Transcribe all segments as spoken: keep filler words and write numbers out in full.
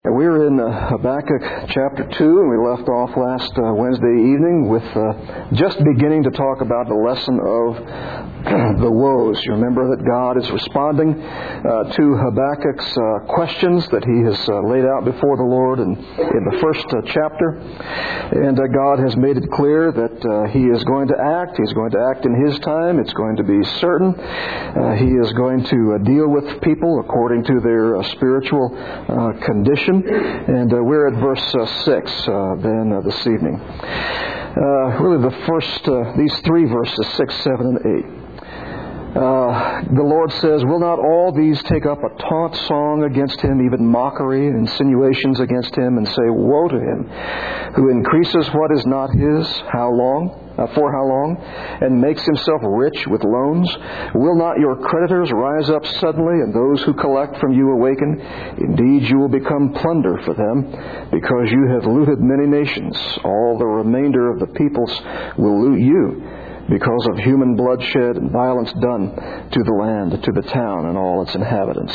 We're in uh, Habakkuk chapter two, and we left off last uh, Wednesday evening with uh, just beginning to talk about the lesson of the woes. You remember that God is responding uh, to Habakkuk's uh, questions that he has uh, laid out before the Lord in, in the first uh, chapter. And uh, God has made it clear that uh, He is going to act. He's going to act in His time. It's going to be certain. Uh, he is going to uh, deal with people according to their uh, spiritual uh, condition. And uh, we're at verse uh, six uh, then uh, this evening. Uh, really the first, uh, these three verses, six, seven, and eight. Uh, the Lord says, "Will not all these take up a taunt song against him, even mockery and insinuations against him, and say, Woe to him who increases what is not his, how long? Uh, for how long, and makes himself rich with loans? Will not your creditors rise up suddenly, and those who collect from you awaken? Indeed, you will become plunder for them, because you have looted many nations. All the remainder of the peoples will loot you, because of human bloodshed and violence done to the land, to the town, and all its inhabitants."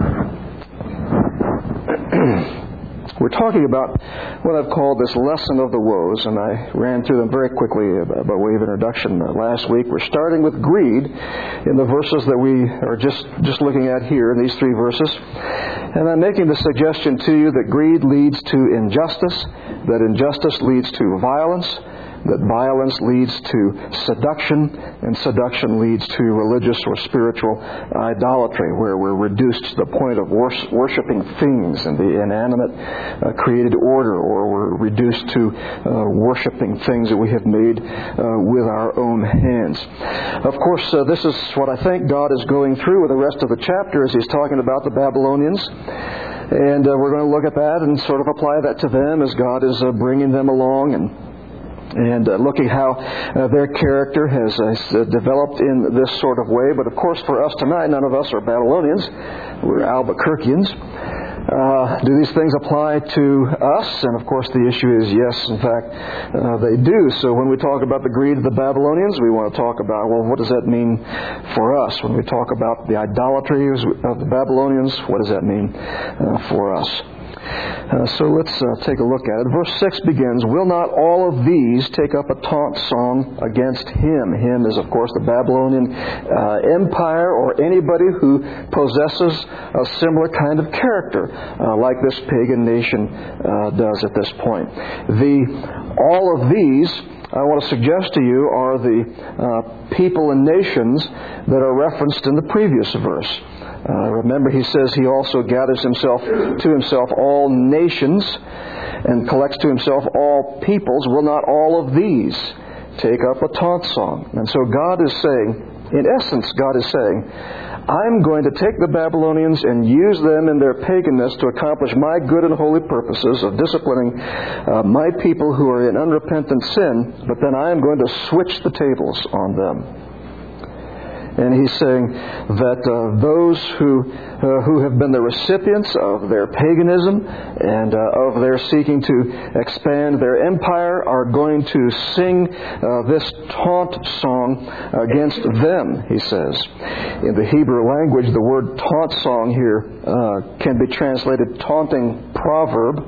We're talking about what I've called this lesson of the woes, and I ran through them very quickly by way of introduction last week. We're starting with greed in the verses that we are just, just looking at here, in these three verses. And I'm making the suggestion to you that greed leads to injustice, that injustice leads to violence, that violence leads to seduction, and seduction leads to religious or spiritual idolatry, where we're reduced to the point of worshiping things in the inanimate uh, created order, or we're reduced to uh, worshiping things that we have made uh, with our own hands. Of course, uh, this is what I think God is going through with the rest of the chapter as He's talking about the Babylonians. And uh, we're going to look at that and sort of apply that to them as God is uh, bringing them along and And uh, looking how uh, their character has uh, developed in this sort of way. But of course, for us tonight, none of us are Babylonians. We're Albuquerqueans. Uh, do these things apply to us? And of course, the issue is yes, in fact, uh, they do. So when we talk about the greed of the Babylonians, we want to talk about, well, what does that mean for us? When we talk about the idolatry of the Babylonians, what does that mean uh, for us? Uh, so let's uh, take a look at it. Verse six begins, "Will not all of these take up a taunt song against him?" Him is, of course, the Babylonian uh, Empire, or anybody who possesses a similar kind of character, uh, like this pagan nation uh, does at this point. The all of these, I want to suggest to you, are the uh, people and nations that are referenced in the previous verse. Uh, remember, he says he also gathers himself to himself all nations and collects to himself all peoples. Will not all of these take up a taunt song? And so God is saying, in essence, God is saying, I'm going to take the Babylonians and use them in their paganness to accomplish my good and holy purposes of disciplining uh, my people who are in unrepentant sin, but then I am going to switch the tables on them. And he's saying that uh, those who uh, who have been the recipients of their paganism and uh, of their seeking to expand their empire are going to sing uh, this taunt song against them, he says. In the Hebrew language, the word taunt song here uh, can be translated taunting proverb.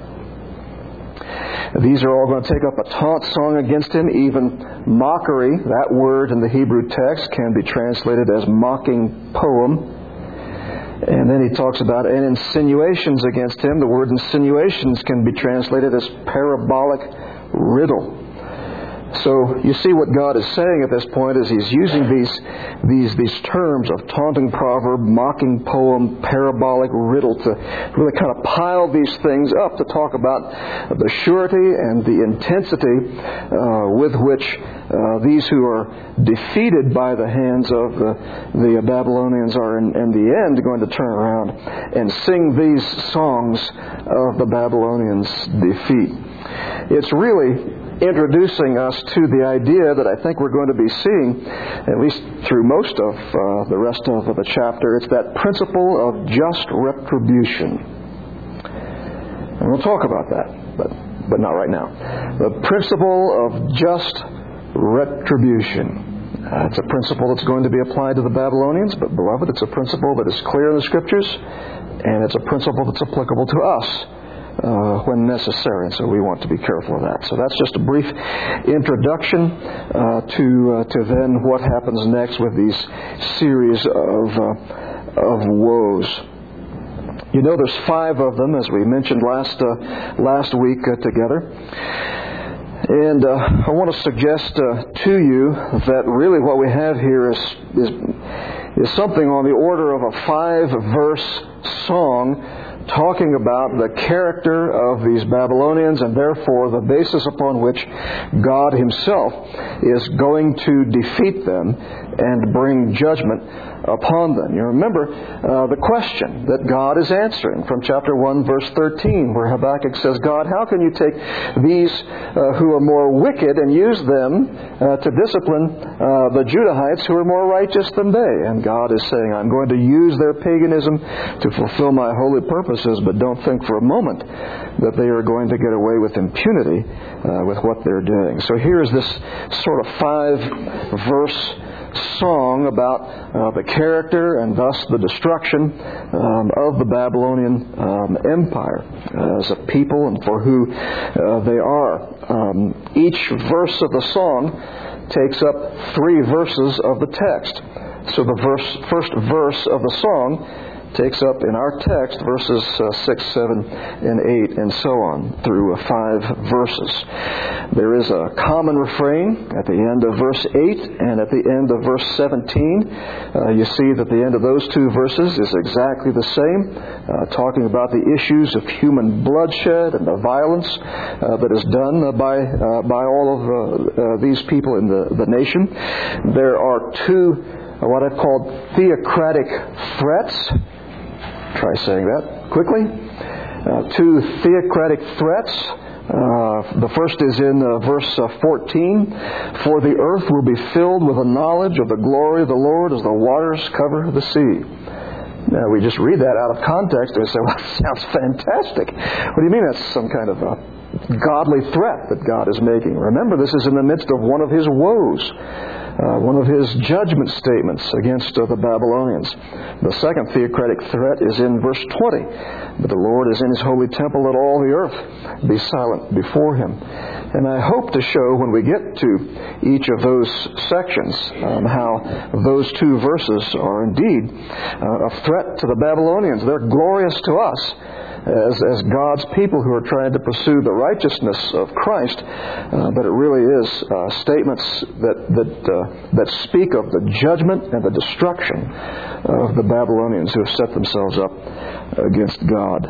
These are all going to take up a taunt song against him. Even mockery, that word in the Hebrew text, can be translated as mocking poem. And then he talks about and insinuations against him. The word insinuations can be translated as parabolic riddle. So you see what God is saying at this point is He's using these these these terms of taunting proverb, mocking poem, parabolic riddle to really kind of pile these things up to talk about the surety and the intensity uh, with which uh, these who are defeated by the hands of the, the Babylonians are in, in the end going to turn around and sing these songs of the Babylonians' defeat. It's really introducing us to the idea that I think we're going to be seeing, at least through most of uh, the rest of the chapter. It's that principle of just retribution. And we'll talk about that, but, but not right now. The principle of just retribution. Uh, it's a principle that's going to be applied to the Babylonians, but beloved, it's a principle that is clear in the Scriptures, and it's a principle that's applicable to us uh, when necessary, and so we want to be careful of that. So that's just a brief introduction uh, to uh, to then what happens next with these series of uh, of woes. You know, there's five of them, as we mentioned last uh, last week uh, together. And uh, I want to suggest uh, to you that really what we have here is, is is something on the order of a five-verse song talking about the character of these Babylonians and therefore the basis upon which God Himself is going to defeat them and bring judgment upon them. You remember uh, the question that God is answering from chapter one, verse thirteen, where Habakkuk says, God, how can you take these uh, who are more wicked and use them uh, to discipline uh, the Judahites who are more righteous than they? And God is saying, I'm going to use their paganism to fulfill my holy purposes, but don't think for a moment that they are going to get away with impunity uh, with what they're doing. So here's this sort of five-verse song about uh, the character and thus the destruction um, of the Babylonian um, Empire uh, as a people and for who uh, they are. Um, each verse of the song takes up three verses of the text. So the verse, first verse of the song takes up in our text verses uh, six, seven, and eight, and so on through uh, five verses. There is a common refrain at the end of verse eight and at the end of verse seventeen. Uh, you see that the end of those two verses is exactly the same, uh, talking about the issues of human bloodshed and the violence uh, that is done uh, by uh, by all of uh, uh, these people in the, the nation. There are two uh, what I've called theocratic threats. Try saying that quickly. Uh, two theocratic threats. Uh, the first is in uh, verse uh, fourteen. For the earth will be filled with the knowledge of the glory of the Lord as the waters cover the sea. Now, we just read that out of context and say, well, that sounds fantastic. What do you mean that's some kind of a godly threat that God is making? Remember, this is in the midst of one of His woes. Uh, one of His judgment statements against uh, the Babylonians. The second theocratic threat is in verse twenty. But the Lord is in His holy temple, let all the earth be silent before Him. And I hope to show when we get to each of those sections um, how those two verses are indeed uh, a threat to the Babylonians. They're glorious to us as, as God's people who are trying to pursue the righteousness of Christ, uh, but it really is uh, statements that that uh, that speak of the judgment and the destruction of the Babylonians who have set themselves up against God.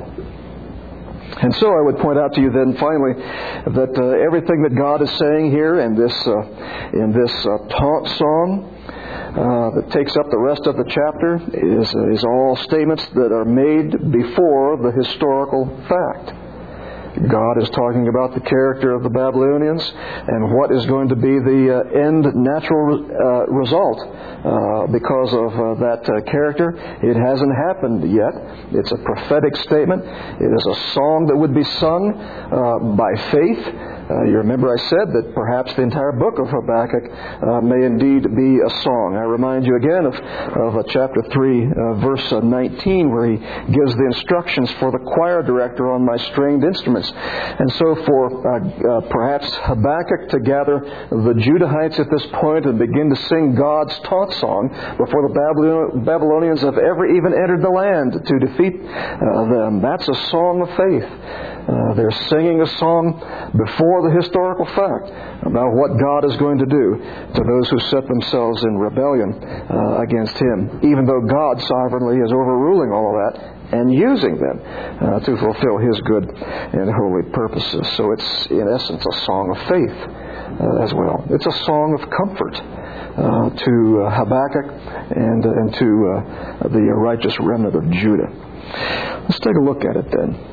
And so I would point out to you then finally that uh, everything that God is saying here in this uh, in this uh, taunt song Uh, that takes up the rest of the chapter is, uh, is all statements that are made before the historical fact. God is talking about the character of the Babylonians and what is going to be the uh, end natural uh, result uh, because of uh, that uh, character. It hasn't happened yet. It's a prophetic statement. It is a song that would be sung uh, by faith. Uh, you remember I said that perhaps the entire book of Habakkuk uh, may indeed be a song. I remind you again of, of uh, chapter three, uh, verse uh, nineteen, where he gives the instructions for the choir director on my stringed instruments. And so for uh, uh, perhaps Habakkuk to gather the Judahites at this point and begin to sing God's taunt song before the Babylonians have ever even entered the land to defeat uh, them. That's a song of faith. Uh, they're singing a song before the historical fact about what God is going to do to those who set themselves in rebellion uh, against Him, even though God sovereignly is overruling all of that and using them uh, to fulfill His good and holy purposes. So it's, in essence, a song of faith uh, as well. It's a song of comfort uh, to uh, Habakkuk and, uh, and to uh, the righteous remnant of Judah. Let's take a look at it then.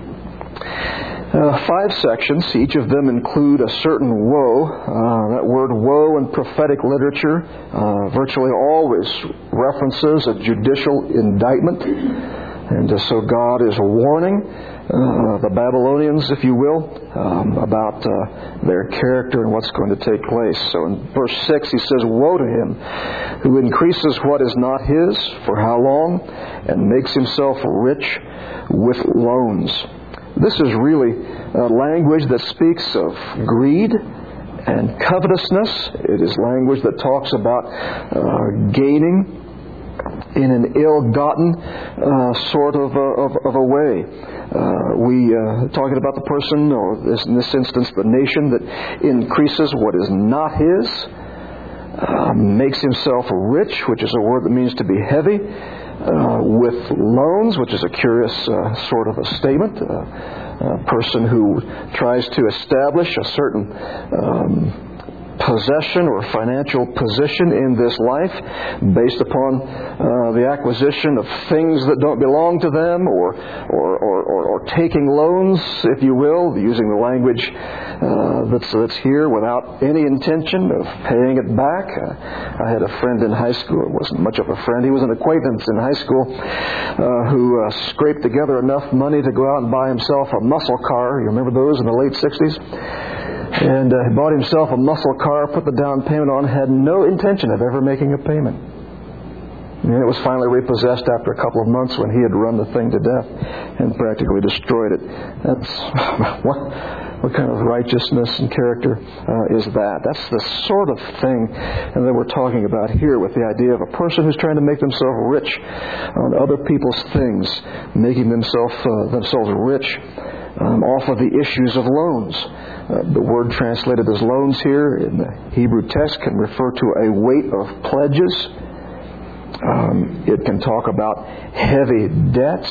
Uh, five sections, each of them include a certain woe. Uh, that word woe in prophetic literature uh, virtually always references a judicial indictment. And uh, so God is warning uh, the Babylonians, if you will, um, about uh, their character and what's going to take place. So in verse six he says, "Woe to him who increases what is not his, for how long, and makes himself rich with loans." This is really a language that speaks of greed and covetousness. It is language that talks about uh, gaining in an ill-gotten uh, sort of a, of, of a way. Uh, we uh, talking about the person, or this, in this instance, the nation that increases what is not his, uh, makes himself rich, which is a word that means to be heavy, uh, with loans, which is a curious uh, sort of a statement. Uh, a person who tries to establish a certain um, possession or financial position in this life based upon uh, the acquisition of things that don't belong to them, or or, or, or or taking loans, if you will, using the language uh, that's, that's here, without any intention of paying it back. Uh, I had a friend in high school. It wasn't much of a friend. He was an acquaintance in high school uh, who uh, scraped together enough money to go out and buy himself a muscle car. You remember those in the late sixties? And uh, he bought himself a muscle car, put the down payment on, had no intention of ever making a payment. And it was finally repossessed after a couple of months when he had run the thing to death and practically destroyed it. That's what, what kind of righteousness and character uh, is that? That's the sort of thing that we're talking about here, with the idea of a person who's trying to make themselves rich on other people's things, making themselves uh, themselves rich Um, off of the issues of loans. Uh, the word translated as loans here in the Hebrew text can refer to a weight of pledges. Um, it can talk about heavy debts.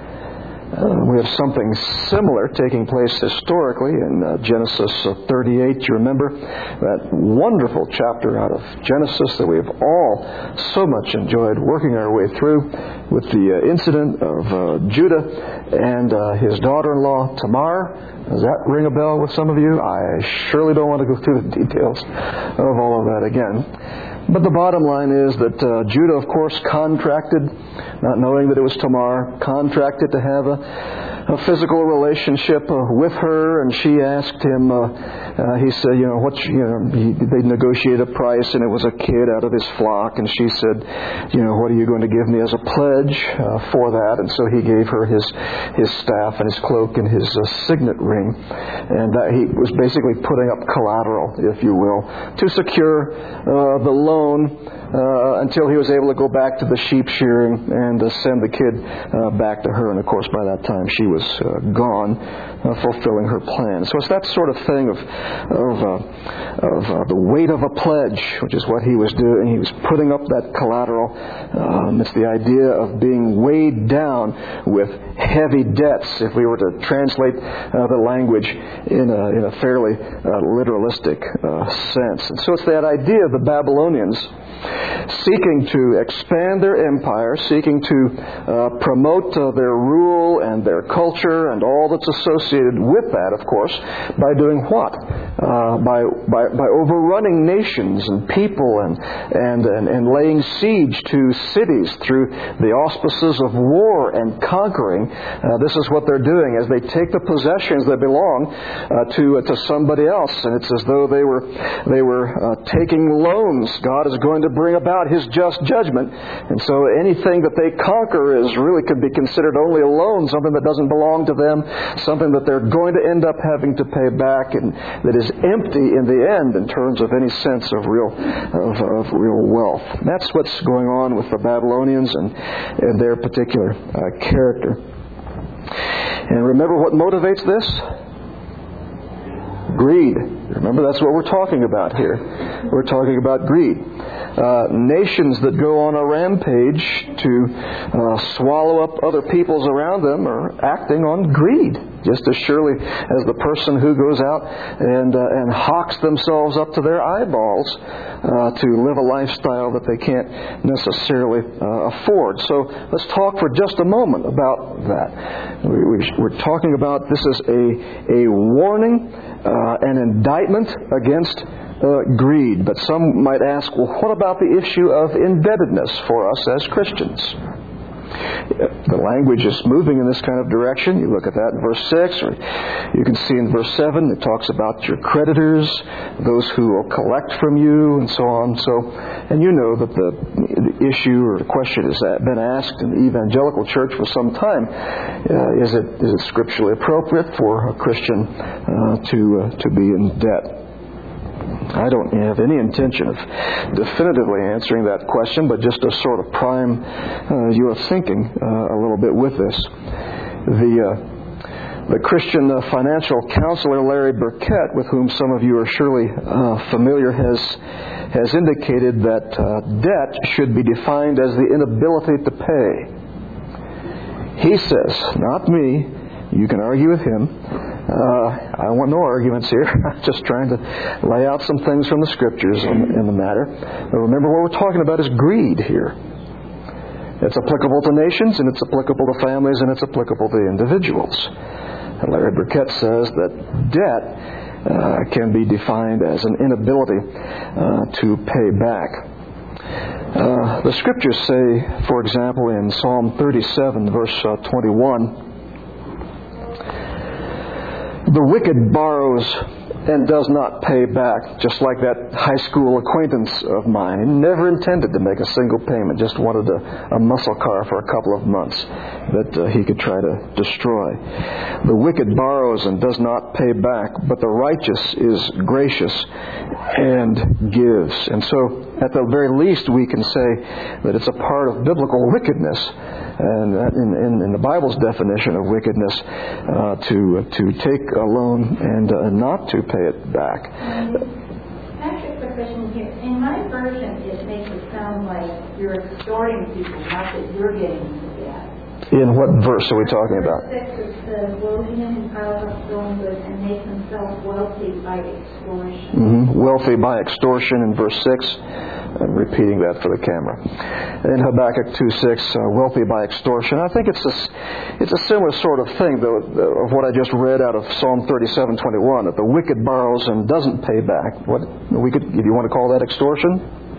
Uh, we have something similar taking place historically in uh, Genesis thirty-eight. You remember that wonderful chapter out of Genesis that we have all so much enjoyed working our way through, with the uh, incident of uh, Judah and uh, his daughter-in-law Tamar. Does that ring a bell with some of you? I surely don't want to go through the details of all of that again. But the bottom line is that uh, Judah, of course, contracted, not knowing that it was Tamar, contracted to have a, a physical relationship uh, with her, and she asked him, uh, uh, he said, you know, what's, you know, he, they negotiated a price, and it was a kid out of his flock, and she said, you know, what are you going to give me as a pledge uh, for that? And so he gave her his his staff and his cloak and his uh, signet ring, and that he was basically putting up collateral, if you will, to secure uh, the loan Uh, until he was able to go back to the sheep shearing and uh, send the kid uh, back to her. And of course, by that time, she was uh, gone, uh, fulfilling her plan. So it's that sort of thing of of, uh, of uh, the weight of a pledge, which is what he was doing. He was putting up that collateral. Um, it's the idea of being weighed down with heavy debts, if we were to translate uh, the language in a, in a fairly uh, literalistic uh, sense. And so it's that idea of the Babylonians seeking to expand their empire, seeking to uh, promote uh, their rule and their culture and all that's associated with that, of course, by doing what? Uh, by, by by overrunning nations and people and, and, and, and laying siege to cities through the auspices of war and conquering. Uh, this is what they're doing as they take the possessions that belong uh, to uh, to somebody else, and it's as though they were they were uh, taking loans. God is going to bring about His just judgment, and so anything that they conquer is really could be considered only a loan, something that doesn't belong to them, something that they're going to end up having to pay back, and that is empty in the end in terms of any sense of real of, of real wealth. That's what's going on with the Babylonians and, and their particular uh, character. And remember what motivates this? Greed. Remember, that's what we're talking about here. We're talking about greed. Uh, nations that go on a rampage to uh, swallow up other peoples around them are acting on greed, just as surely as the person who goes out and uh, and hawks themselves up to their eyeballs uh, to live a lifestyle that they can't necessarily uh, afford. So let's talk for just a moment about that. We, we, we're talking about this is a a warning, uh, an indictment against Uh, greed. But some might ask, well, what about the issue of indebtedness for us as Christians? The language is moving in this kind of direction. You look at that in verse six, or you can see in verse seven, it talks about your creditors, those who will collect from you, and so on. So, and you know that the, the issue or the question has been asked in the evangelical church for some time. Uh, is it is it scripturally appropriate for a Christian uh, to uh, to be in debt? I don't have any intention of definitively answering that question, but just to sort of prime uh, your thinking uh, a little bit with this. The uh, the Christian uh, financial counselor Larry Burkett, with whom some of you are surely uh, familiar, has has indicated that uh, debt should be defined as the inability to pay. He says, not me. You can argue with him. Uh, I want no arguments here. I'm just trying to lay out some things from the Scriptures in, in the matter. But remember, what we're talking about is greed here. It's applicable to nations, and it's applicable to families, and it's applicable to individuals. And Larry Burkett says that debt uh, can be defined as an inability uh, to pay back. Uh, the Scriptures say, for example, in Psalm thirty-seven, verse uh, twenty-one, the wicked borrows and does not pay back, just like that high school acquaintance of mine. He never intended to make a single payment, just wanted a, a muscle car for a couple of months that uh, he could try to destroy. The wicked borrows and does not pay back, but the righteous is gracious and gives. And so, at the very least, we can say that it's a part of biblical wickedness, and that in, in, in the Bible's definition of wickedness, uh, to to take a loan and uh, not to pay it back. Actually, a question here. In my version, it makes it sound like you're extorting people, not that you're getting into debt. In what verse are we talking about? Verse six, it says, "Woe to him who piles up stolen goods and makes himself wealthy by extortion." Mm-hmm. Wealthy by extortion in verse six. I'm repeating that for the camera. In Habakkuk two six, uh, wealthy by extortion. I think it's a, it's a similar sort of thing, though, of what I just read out of Psalm thirty-seven twenty-one, that the wicked borrows and doesn't pay back. What we could, do you want to call that extortion?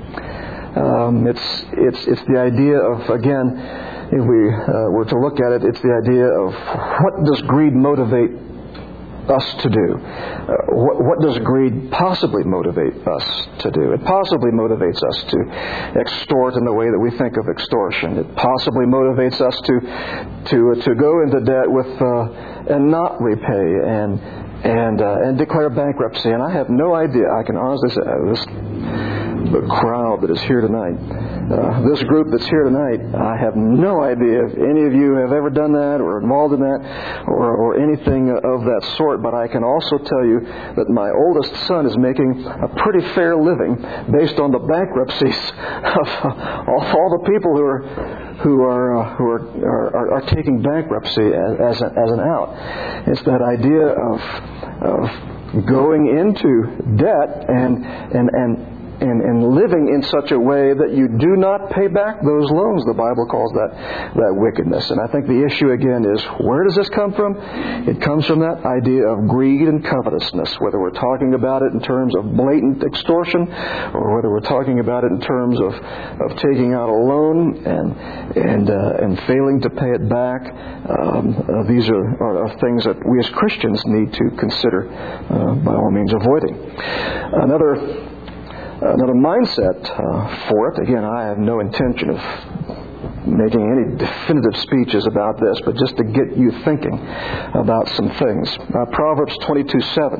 Um, it's it's it's the idea of, again, if we uh, were to look at it, it's the idea of what does greed motivate us to do? Uh, what, what does greed possibly motivate us to do? It possibly motivates us to extort in the way that we think of extortion. It possibly motivates us to to to go into debt with uh, and not repay and and uh, and declare bankruptcy. And I have no idea. I can honestly say this. The crowd that is here tonight, uh, this group that's here tonight, I have no idea if any of you have ever done that or involved in that or, or anything of that sort, but I can also tell you that my oldest son is making a pretty fair living based on the bankruptcies of uh, all the people who are who are uh, who are, are are taking bankruptcy as as, a, as an out. It's that idea of of going into debt and and and And, and living in such a way that you do not pay back those loans. The Bible calls that that wickedness. And I think the issue again is, where does this come from? It comes from that idea of greed and covetousness, whether we're talking about it in terms of blatant extortion or whether we're talking about it in terms of, of taking out a loan and and uh, and failing to pay it back. Um, uh, these are, are, are things that we as Christians need to consider uh, by all means avoiding. Another Another mindset uh, for it, again, I have no intention of making any definitive speeches about this, but just to get you thinking about some things. Uh, Proverbs twenty-two seven.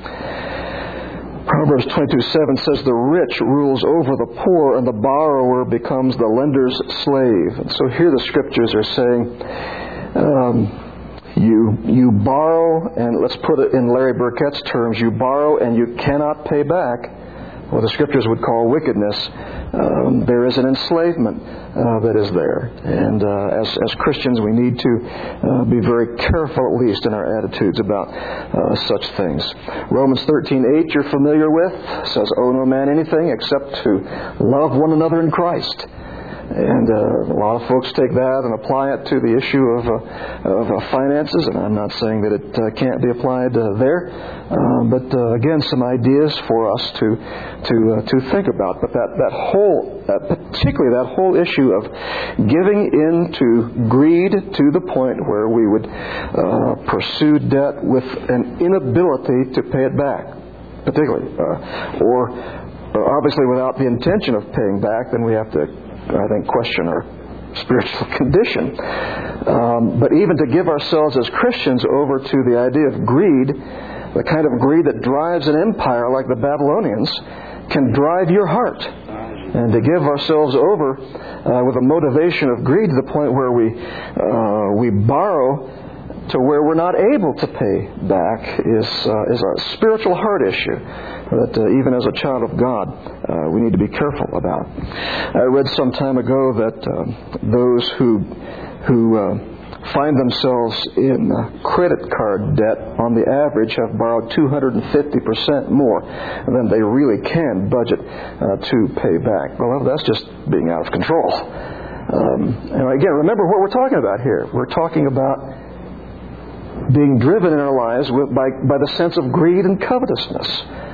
Proverbs twenty-two seven says, "The rich rules over the poor, and the borrower becomes the lender's slave." And so here the Scriptures are saying, um, you you borrow, and let's put it in Larry Burkett's terms, you borrow and you cannot pay back. What the Scriptures would call wickedness. Um, there is an enslavement uh, that is there. And uh, as, as Christians, we need to uh, be very careful, at least, in our attitudes about uh, such things. Romans thirteen eight, you're familiar with, says, "Owe no man anything except to love one another in Christ." And uh, a lot of folks take that and apply it to the issue of, uh, of uh, finances, and I'm not saying that it uh, can't be applied uh, there. Uh, but uh, again, some ideas for us to to uh, to think about. But that that whole, uh, particularly that whole issue of giving in to greed to the point where we would uh, pursue debt with an inability to pay it back, particularly, uh, or, or obviously without the intention of paying back, then we have to, I think, question our spiritual condition. Um, but even to give ourselves as Christians over to the idea of greed, the kind of greed that drives an empire like the Babylonians, can drive your heart. And to give ourselves over uh, with a motivation of greed to the point where we uh, we borrow to where we're not able to pay back is uh, is a spiritual heart issue that uh, even as a child of God uh, we need to be careful about. I read some time ago that uh, those who who uh, find themselves in uh, credit card debt on the average have borrowed two hundred fifty percent more than they really can budget uh, to pay back. Well, that's just being out of control. Um, and again, remember what we're talking about here. We're talking about being driven in our lives with, by, by the sense of greed and covetousness.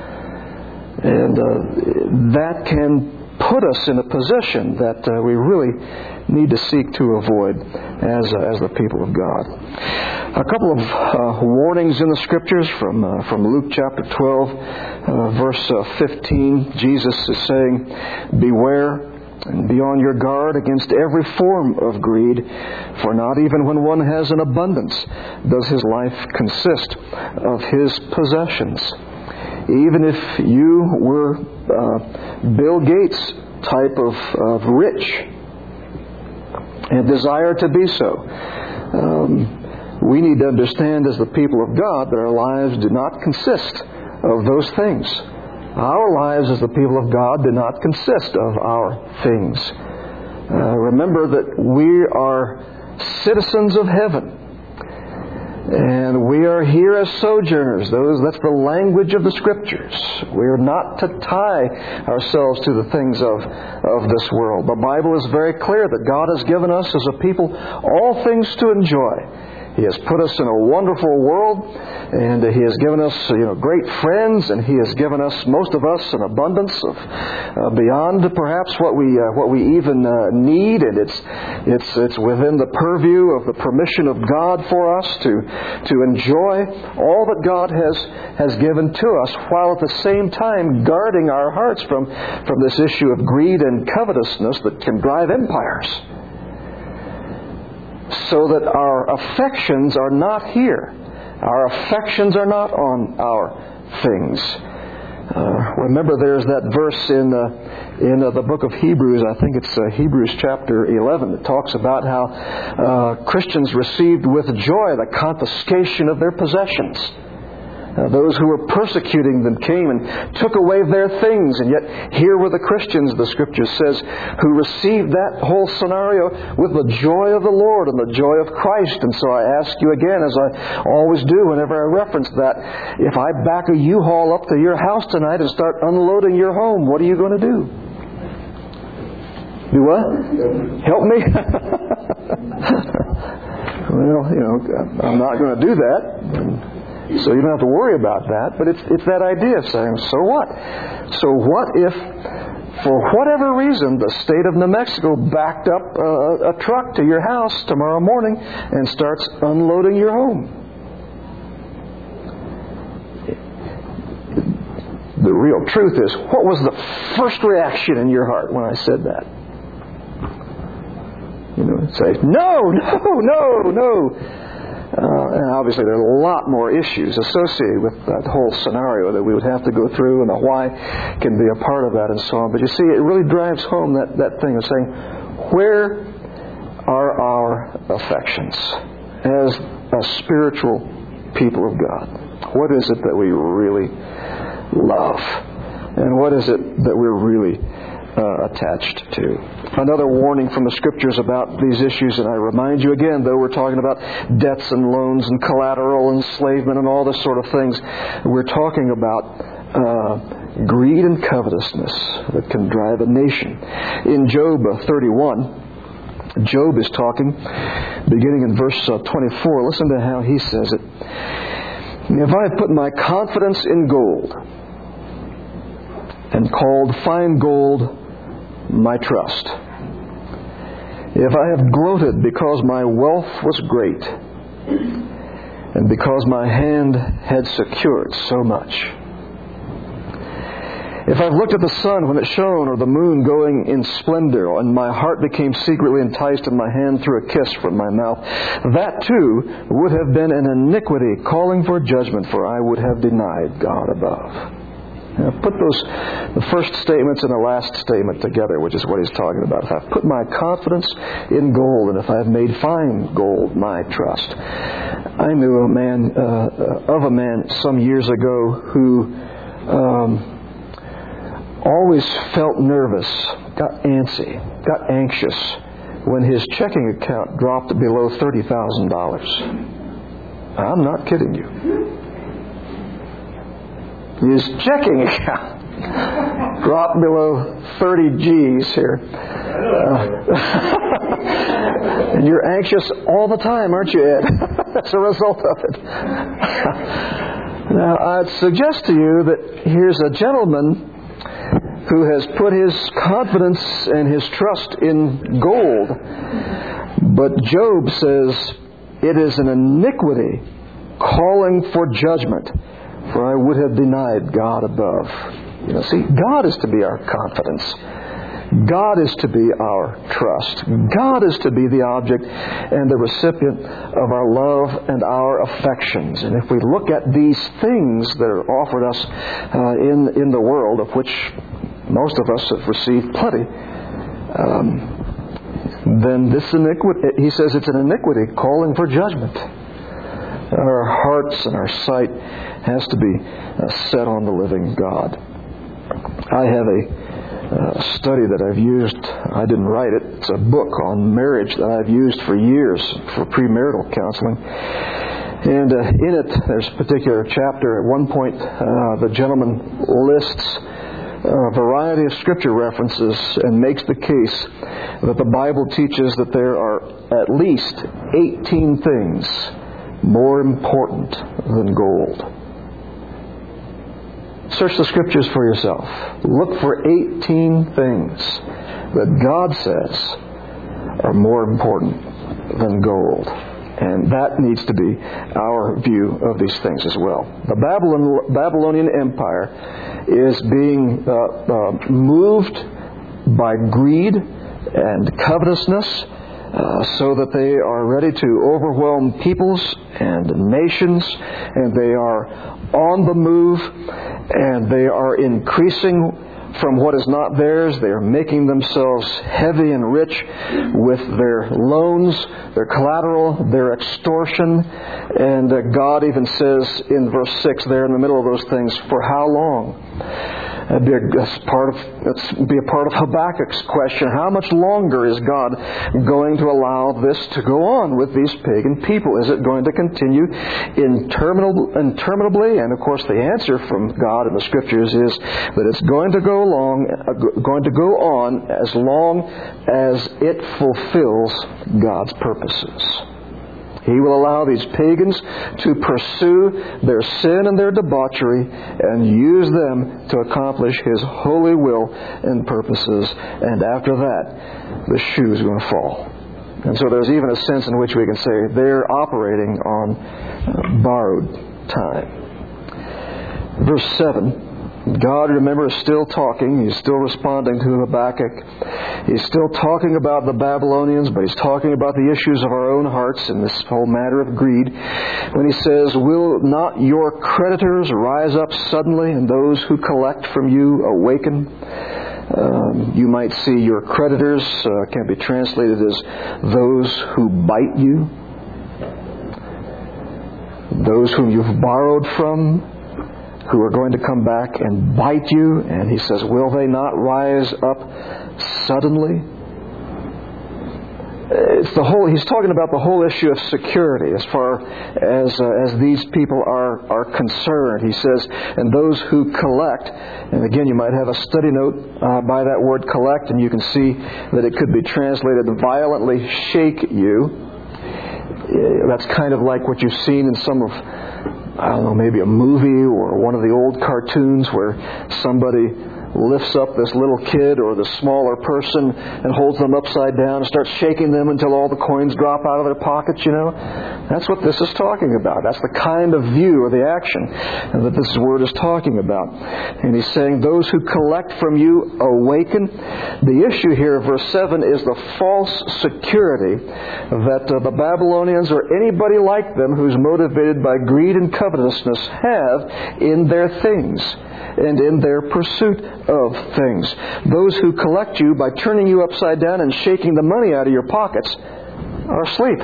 And uh, that can put us in a position that uh, we really need to seek to avoid as uh, as the people of God. A couple of uh, warnings in the Scriptures from uh, from Luke chapter twelve, uh, verse uh, fifteen. Jesus is saying, "Beware and be on your guard against every form of greed, for not even when one has an abundance does his life consist of his possessions." Even if you were uh, Bill Gates type of, of rich and desire to be so, um, we need to understand as the people of God that our lives do not consist of those things. Our lives as the people of God do not consist of our things. Uh, remember that we are citizens of heaven. And we are here as sojourners. Those, that's the language of the Scriptures. We are not to tie ourselves to the things of, of this world. The Bible is very clear that God has given us as a people all things to enjoy. He has put us in a wonderful world, and He has given us, you know, great friends, and He has given us, most of us, an abundance of uh, beyond perhaps what we uh, what we even uh, need, and it's it's it's within the purview of the permission of God for us to to enjoy all that God has has given to us, while at the same time guarding our hearts from from this issue of greed and covetousness that can drive empires. So that our affections are not here. Our affections are not on our things. Uh, remember, there's that verse in uh, in uh, the book of Hebrews. I think it's uh, Hebrews chapter eleven that talks about how uh, Christians received with joy the confiscation of their possessions. Uh, those who were persecuting them came and took away their things. And yet here were the Christians, the Scripture says, who received that whole scenario with the joy of the Lord and the joy of Christ. And so I ask you again, as I always do whenever I reference that, if I back a U-Haul up to your house tonight and start unloading your home, what are you going to do? Do what? Help me? Well, you know, I'm not going to do that. So you don't have to worry about that. But it's it's that idea of saying, so what? So what if, for whatever reason, the state of New Mexico backed up a, a truck to your house tomorrow morning and starts unloading your home? The real truth is, what was the first reaction in your heart when I said that? You know, say, no, no, no, no. Uh, and obviously there are a lot more issues associated with that whole scenario that we would have to go through, and the why can be a part of that and so on. But you see, it really drives home that, that thing of saying, where are our affections as a spiritual people of God? What is it that we really love? And what is it that we're really Uh, attached to? Another warning from the Scriptures about these issues, and I remind you again, though we're talking about debts and loans and collateral enslavement and all this sort of things, we're talking about uh, greed and covetousness that can drive a nation. In Job thirty-one, Job is talking, beginning in verse twenty-four. Listen to how he says it. If I have put my confidence in gold and called fine gold my trust, if I have gloated because my wealth was great and because my hand had secured so much, if I've looked at the sun when it shone, or the moon going in splendor, and my heart became secretly enticed, and my hand threw a kiss from my mouth, that too would have been an iniquity calling for judgment, for I would have denied God above. Now, put those, the first statements and the last statement together, which is what he's talking about. If I've put my confidence in gold, and if I've made fine gold my trust. I knew a man, uh, of a man some years ago who um, always felt nervous, got antsy, got anxious when his checking account dropped below thirty thousand dollars. I'm not kidding you. His checking account dropped below thirty G's here. Uh, and you're anxious all the time, aren't you, Ed? As a result of it. Now, I'd suggest to you that here's a gentleman who has put his confidence and his trust in gold. But Job says, it is an iniquity calling for judgment, for I would have denied God above. You know, see, God is to be our confidence. God is to be our trust. God is to be the object and the recipient of our love and our affections. And if we look at these things that are offered us uh, in, in the world, of which most of us have received plenty, um, then this iniquity, he says it's an iniquity calling for judgment. Our hearts and our sight has to be uh, set on the living God. I have a uh, study that I've used. I didn't write it. It's a book on marriage that I've used for years for premarital counseling. And uh, in it, there's a particular chapter. At one point, uh, the gentleman lists a variety of scripture references and makes the case that the Bible teaches that there are at least eighteen things more important than gold. Search the scriptures for yourself. Look for eighteen things that God says are more important than gold. And that needs to be our view of these things as well. The Babylon, Babylonian Empire is being uh, uh, moved by greed and covetousness, uh, so that they are ready to overwhelm peoples and nations, and they are on the move, and they are increasing from what is not theirs. They are making themselves heavy and rich with their loans, their collateral, their extortion. And uh, God even says in verse six there in the middle of those things, for how long? That'd be a, that's part of, that's be a part of Habakkuk's question. How much longer is God going to allow this to go on with these pagan people? Is it going to continue interminable, interminably? And of course the answer from God in the Scriptures is that it's going to go along, uh, going to go on as long as it fulfills God's purposes. He will allow these pagans to pursue their sin and their debauchery and use them to accomplish His holy will and purposes. And after that, the shoe is going to fall. And so there's even a sense in which we can say they're operating on borrowed time. Verse seven. God, remember, is still talking. He's still responding to Habakkuk. He's still talking about the Babylonians, but He's talking about the issues of our own hearts in this whole matter of greed. When He says, will not your creditors rise up suddenly, and those who collect from you awaken? Um, you might see your creditors uh, can be translated as those who bite you, those whom you've borrowed from, who are going to come back and bite you. And He says, will they not rise up suddenly? it's the whole. He's talking about the whole issue of security as far as uh, as these people are are concerned. He says, and those who collect, and again, you might have a study note uh, by that word collect, and you can see that it could be translated violently shake you. That's kind of like what you've seen in some of, I don't know, maybe a movie or one of the old cartoons where somebody lifts up this little kid or the smaller person and holds them upside down and starts shaking them until all the coins drop out of their pockets, you know. That's what this is talking about. That's the kind of view or the action that this word is talking about. And he's saying, those who collect from you awaken. The issue here, verse seven, is the false security that uh, the Babylonians or anybody like them who's motivated by greed and covetousness have in their things and in their pursuit of things. Those who collect you by turning you upside down and shaking the money out of your pockets are asleep.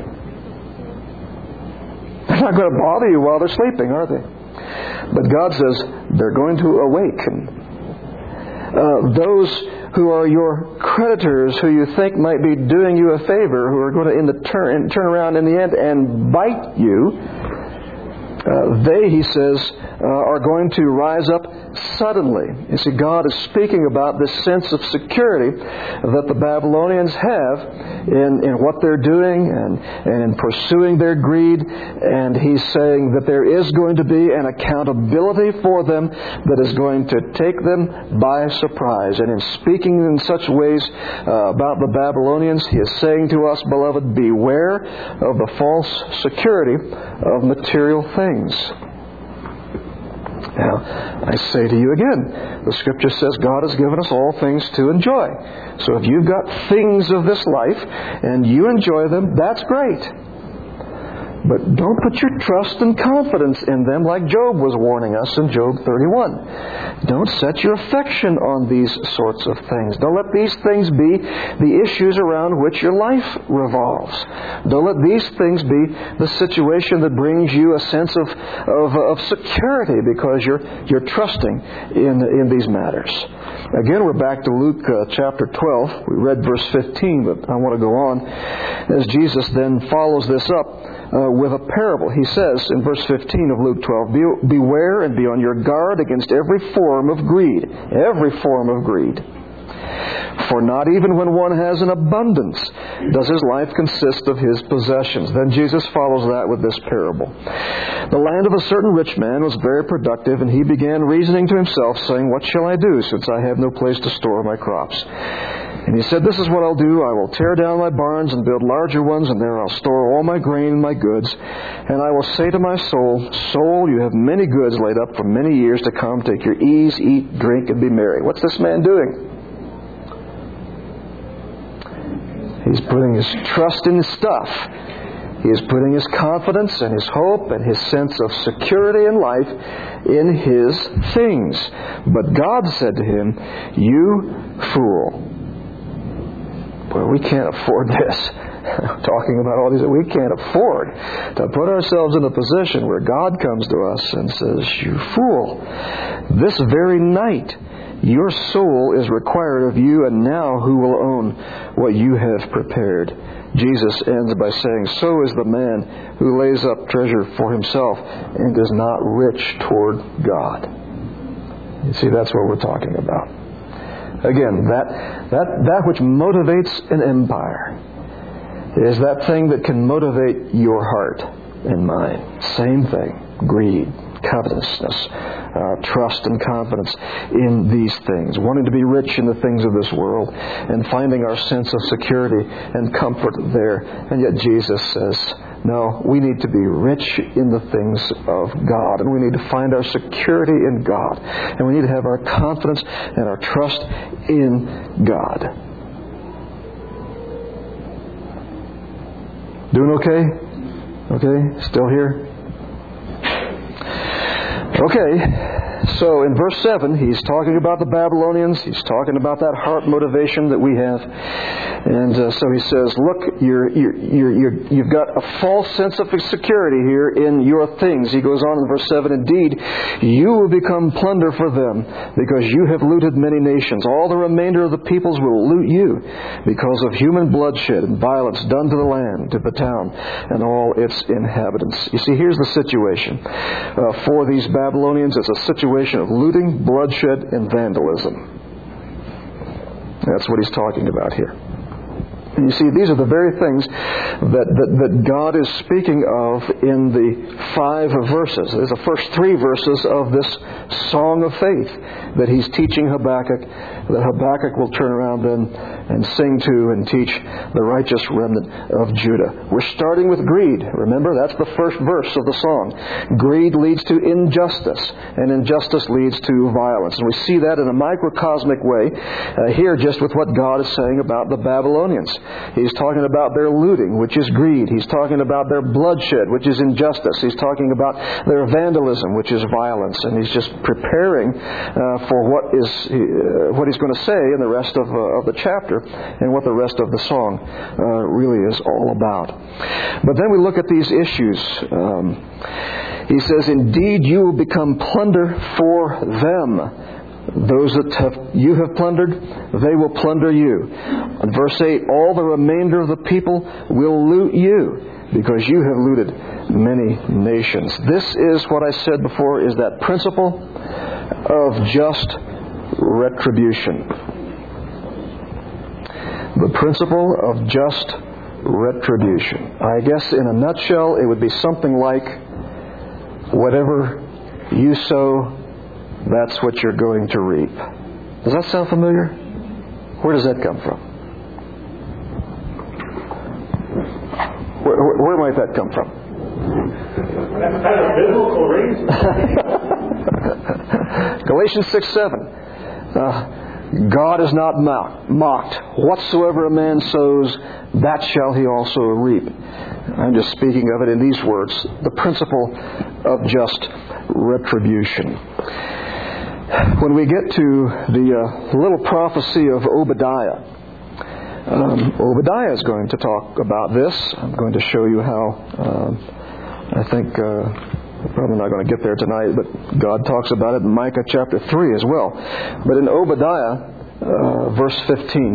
They're not going to bother you while they're sleeping, are they? But God says they're going to awaken. Uh, those who are your creditors, who you think might be doing you a favor, who are going to in the turn, turn around in the end and bite you, Uh, they, he says, uh, are going to rise up suddenly. You see, God is speaking about this sense of security that the Babylonians have in, in what they're doing and, and in pursuing their greed. And he's saying that there is going to be an accountability for them that is going to take them by surprise. And in speaking in such ways uh, about the Babylonians, he is saying to us, beloved, beware of the false security of material things. Now, I say to you again, the Scripture says God has given us all things to enjoy. So if you've got things of this life and you enjoy them, that's great. But don't put your trust and confidence in them like Job was warning us in Job thirty-one. Don't set your affection on these sorts of things. Don't let these things be the issues around which your life revolves. Don't let these things be the situation that brings you a sense of, of, of security because you're, you're trusting in, in these matters. Again, we're back to Luke uh, chapter twelve. We read verse fifteen, but I want to go on as Jesus then follows this up Uh, with a parable. He says in verse fifteen of Luke twelve, Be, beware and be on your guard against every form of greed. Every form of greed. For not even when one has an abundance does his life consist of his possessions. Then Jesus follows that with this parable. The land of a certain rich man was very productive, and he began reasoning to himself, saying, What shall I do, since I have no place to store my crops? And he said, This is what I'll do. I will tear down my barns and build larger ones, and there I'll store all my grain and my goods. And I will say to my soul, Soul, you have many goods laid up for many years to come. Take your ease, eat, drink, and be merry. What's this man doing? He's putting his trust in his stuff. He is putting his confidence and his hope and his sense of security in life in his things. But God said to him, You fool. Well, we can't afford this. Talking about all these, we can't afford to put ourselves in a position where God comes to us and says, You fool. This very night your soul is required of you, and now who will own what you have prepared? Jesus ends by saying, So is the man who lays up treasure for himself and is not rich toward God. You see, that's what we're talking about. Again, that, that, that which motivates an empire is that thing that can motivate your heart and mind. Same thing. Greed, covetousness, uh, trust and confidence in these things. Wanting to be rich in the things of this world and finding our sense of security and comfort there. And yet Jesus says, no, we need to be rich in the things of God, and we need to find our security in God, and we need to have our confidence and our trust in God. Doing okay? Okay? Still here? Okay, so in verse seven, he's talking about the Babylonians. He's talking about that heart motivation that we have. And uh, so he says, look, you're, you're, you're, you're, you've got a false sense of security here in your things. He goes on in verse seven, indeed, you will become plunder for them because you have looted many nations. All the remainder of the peoples will loot you because of human bloodshed and violence done to the land, to the town, and all its inhabitants. You see, here's the situation. Uh, for these Babylonians, it's a situation of looting, bloodshed, and vandalism. That's what he's talking about here. And you see, these are the very things that, that, that God is speaking of in the five verses. There's the first three verses of this song of faith that he's teaching Habakkuk, that Habakkuk will turn around then and sing to and teach the righteous remnant of Judah. We're starting with greed. Remember, that's the first verse of the song. Greed leads to injustice, and injustice leads to violence. And we see that in a microcosmic way uh, here just with what God is saying about the Babylonians. He's talking about their looting, which is greed. He's talking about their bloodshed, which is injustice. He's talking about their vandalism, which is violence. And he's just preparing uh, for what is uh, what he's going to say in the rest of, uh, of the chapter and what the rest of the song uh, really is all about. But then we look at these issues. Um, he says, indeed, you will become plunder for them. Those that have, you have plundered, they will plunder you. In verse eight, all the remainder of the people will loot you because you have looted many nations. This is what I said before, is that principle of just retribution. The principle of just retribution. I guess in a nutshell, it would be something like, whatever you sow, that's what you're going to reap. Does that sound familiar? Where does that come from? Where, where, where might that come from? That's kind of biblical reason. Galatians six seven. Uh, God is not mocked. Whatsoever a man sows, that shall he also reap. I'm just speaking of it in these words. The principle of just retribution. When we get to the uh, little prophecy of Obadiah, um, Obadiah is going to talk about this. I'm going to show you how. Uh, I think uh, probably not going to get there tonight, but God talks about it in Micah chapter three as well. But in Obadiah, uh, verse fifteen,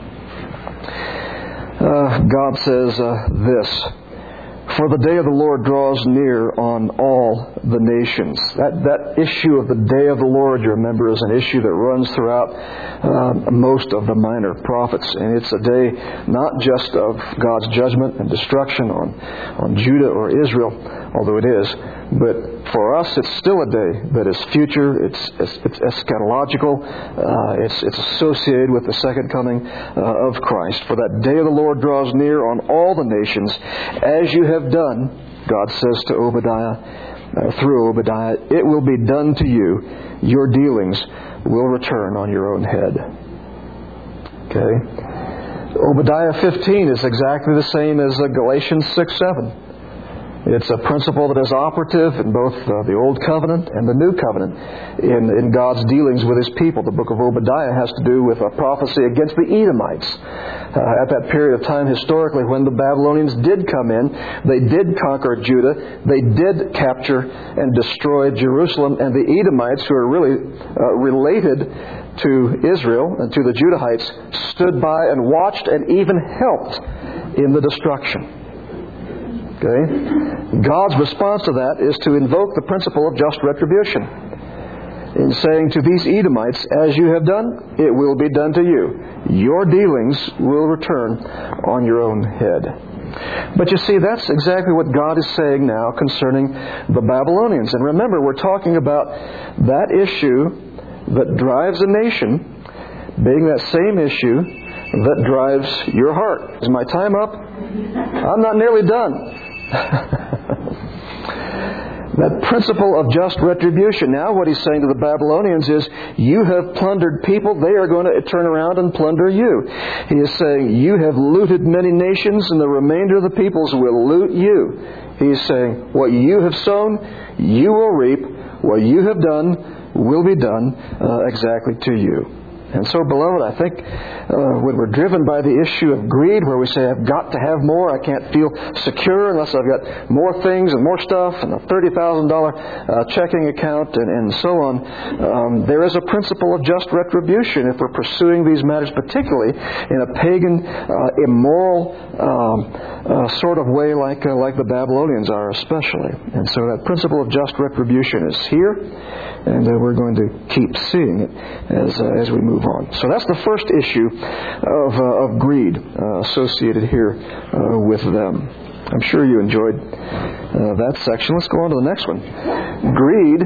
uh, God says uh, this. For the day of the Lord draws near on all the nations. That that issue of the day of the Lord, you remember, is an issue that runs throughout uh, most of the minor prophets. And it's a day not just of God's judgment and destruction on, on Judah or Israel, although it is, but for us it's still a day that is future, it's, it's, it's eschatological, uh, it's, it's associated with the second coming uh, of Christ. For that day of the Lord draws near on all the nations, as you have done, God says to Obadiah, uh, through Obadiah, it will be done to you. Your dealings will return on your own head. Okay? Obadiah fifteen is exactly the same as uh, Galatians six seven. It's a principle that is operative in both uh, the Old Covenant and the New Covenant in, in God's dealings with His people. The book of Obadiah has to do with a prophecy against the Edomites. Uh, at that period of time, historically, when the Babylonians did come in, they did conquer Judah, they did capture and destroy Jerusalem, and the Edomites, who are really uh, related to Israel and to the Judahites, stood by and watched and even helped in the destruction. Okay? God's response to that is to invoke the principle of just retribution. In saying to these Edomites, as you have done, it will be done to you. Your dealings will return on your own head. But you see, that's exactly what God is saying now concerning the Babylonians. And remember, we're talking about that issue that drives a nation being that same issue that drives your heart. Is my time up? I'm not nearly done. That principle of just retribution. Now what he's saying to the Babylonians is, you have plundered people, they are going to turn around and plunder you. He is saying, you have looted many nations, and the remainder of the peoples will loot you. He is saying, what you have sown, you will reap. What you have done will be done uh, exactly to you. And so, beloved, I think uh, when we're driven by the issue of greed, where we say, I've got to have more, I can't feel secure unless I've got more things and more stuff and a thirty thousand dollars uh, checking account and, and so on, um, there is a principle of just retribution if we're pursuing these matters, particularly in a pagan, uh, immoral um, uh, sort of way like, uh, like the Babylonians are especially. And so that principle of just retribution is here, and uh, we're going to keep seeing it as, uh, as we move on. So that's the first issue of, uh, of greed uh, associated here uh, with them. I'm sure you enjoyed uh, that section. Let's go on to the next one. Greed.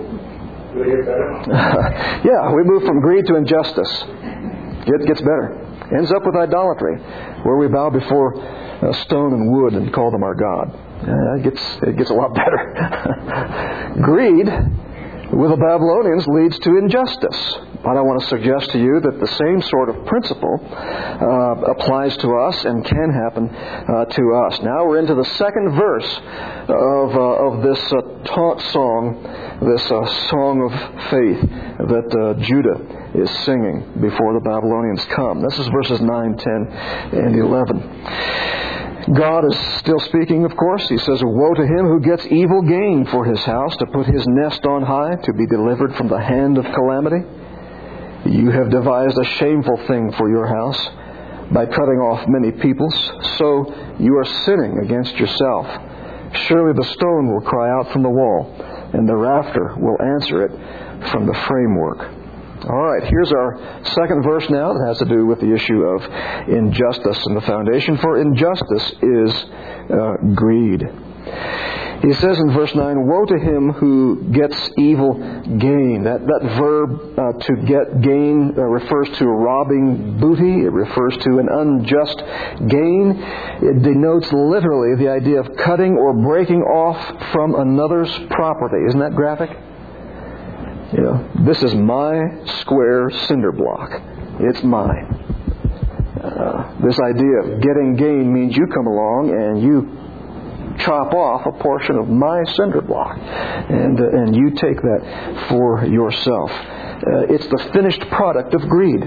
Yeah, we move from greed to injustice. It gets better. Ends up with idolatry, where we bow before uh, stone and wood and call them our God. Uh, it gets it gets a lot better. Greed with the Babylonians leads to injustice. But I want to suggest to you that the same sort of principle uh, applies to us and can happen uh, to us. Now we're into the second verse of, uh, of this uh, taunt song, this uh, song of faith that uh, Judah is singing before the Babylonians come. This is verses nine, ten, and eleven. God is still speaking, of course. He says, woe to him who gets evil gain for his house, to put his nest on high, to be delivered from the hand of calamity. You have devised a shameful thing for your house by cutting off many peoples, so you are sinning against yourself. Surely the stone will cry out from the wall, and the rafter will answer it from the framework. All right, here's our second verse now that has to do with the issue of injustice. And the foundation for injustice is uh, greed. He says in verse nine, woe to him who gets evil gain. That, that verb uh, to get gain uh, refers to robbing booty. It refers to an unjust gain. It denotes literally the idea of cutting or breaking off from another's property. Isn't that graphic? You know, this is my square cinder block. It's mine. Uh, this idea of getting gain means you come along and you chop off a portion of my cinder block, and uh, and you take that for yourself. Uh, it's the finished product of greed.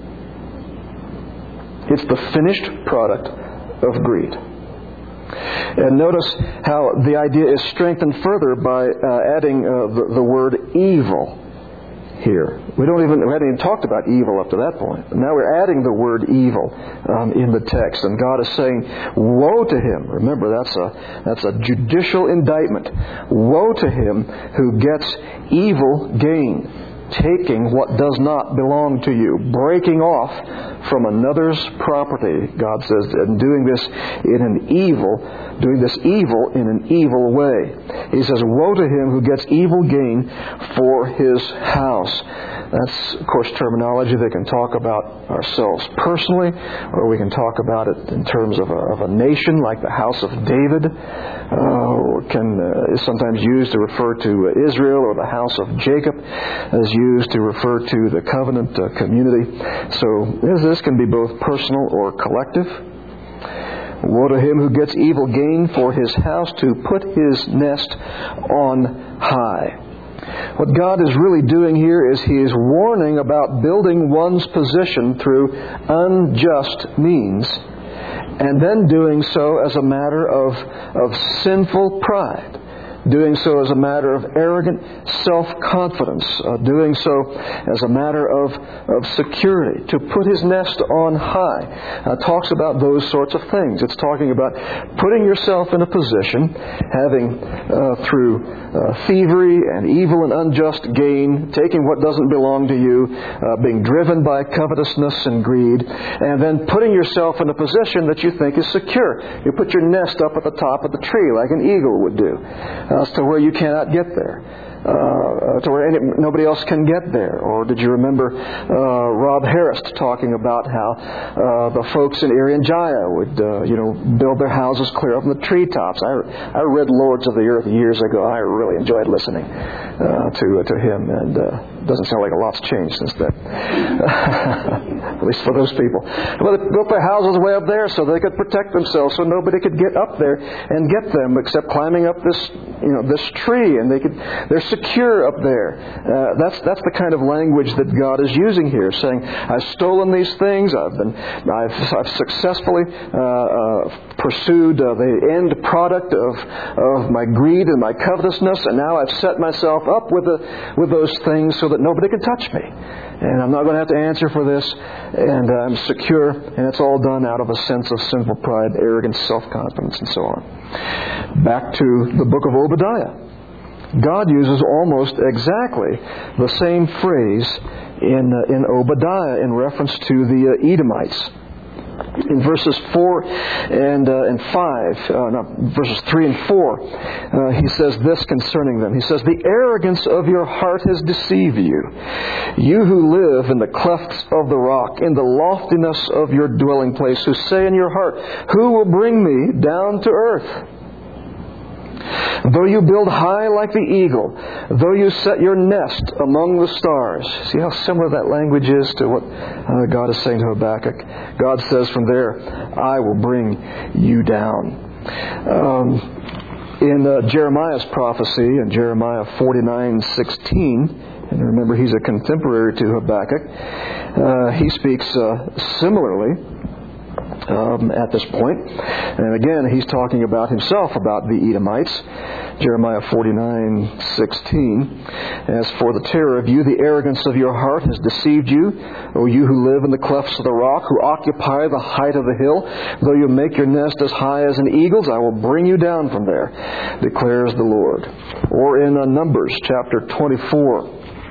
It's the finished product of greed. And notice how the idea is strengthened further by uh, adding uh, the, the word evil here. We don't even we haven't even talked about evil up to that point. Now we're adding the word evil um, in the text, and God is saying, "Woe to him!" Remember, that's a that's a judicial indictment. Woe to him who gets evil gain, taking what does not belong to you, breaking off from another's property, God says, and doing this in an evil, doing this evil in an evil way. He says, woe to him who gets evil gain for his house. That's, of course, terminology that can talk about ourselves personally, or we can talk about it in terms of a, of a nation, like the house of David, uh, can uh, is sometimes used to refer to Israel, or the house of Jacob is used to refer to the covenant uh, community. So this, this can be both personal or collective. Woe to him who gets evil gain for his house, to put his nest on high. What God is really doing here is He is warning about building one's position through unjust means, and then doing so as a matter of, of sinful pride. Doing so as a matter of arrogant self-confidence. Uh, doing so as a matter of, of security. To put his nest on high. Uh, talks about those sorts of things. It's talking about putting yourself in a position, having uh, through uh, thievery and evil and unjust gain, taking what doesn't belong to you, uh, being driven by covetousness and greed, and then putting yourself in a position that you think is secure. You put your nest up at the top of the tree like an eagle would do. Uh, to where you cannot get there, uh, to where any, nobody else can get there. Or did you remember uh, Rob Harris talking about how uh, the folks in Irian would, uh, you know, build their houses clear up in the treetops? I, I read Lords of the Earth years ago. I really really enjoyed listening uh, to uh, to him, and uh, doesn't sound like a lot's changed since then. At least for those people. Well, they built their houses way up there so they could protect themselves, so nobody could get up there and get them except climbing up this, you know, this tree, and they could. They're secure up there. Uh, that's that's the kind of language that God is using here, saying, "I've stolen these things. I've been, I've, I've successfully uh, uh, pursued uh, the end product of of my greed and my covetousness, and now I've set myself up with the, with those things so that nobody can touch me. And I'm not going to have to answer for this, and I'm secure, and it's all done out of a sense of sinful pride, arrogance, self-confidence, and so on." Back to the book of Obadiah. God uses almost exactly the same phrase in uh, in Obadiah in reference to the uh, Edomites. In verses four and uh, and five, uh, no, verses three and four, uh, he says this concerning them. He says, "The arrogance of your heart has deceived you, you who live in the clefts of the rock, in the loftiness of your dwelling place, who say in your heart, 'Who will bring me down to earth?' Though you build high like the eagle, though you set your nest among the stars." See how similar that language is to what uh, God is saying to Habakkuk? God says from there, "I will bring you down." Um, in uh, Jeremiah's prophecy, in Jeremiah forty-nine sixteen, and remember he's a contemporary to Habakkuk, uh, he speaks uh, similarly. Um, at this point. And again, he's talking about himself, about the Edomites. Jeremiah forty-nine sixteen. "As for the terror of you, the arrogance of your heart has deceived you, O you who live in the clefts of the rock, who occupy the height of the hill. Though you make your nest as high as an eagle's, I will bring you down from there, declares the Lord." Or in uh, Numbers chapter twenty-four.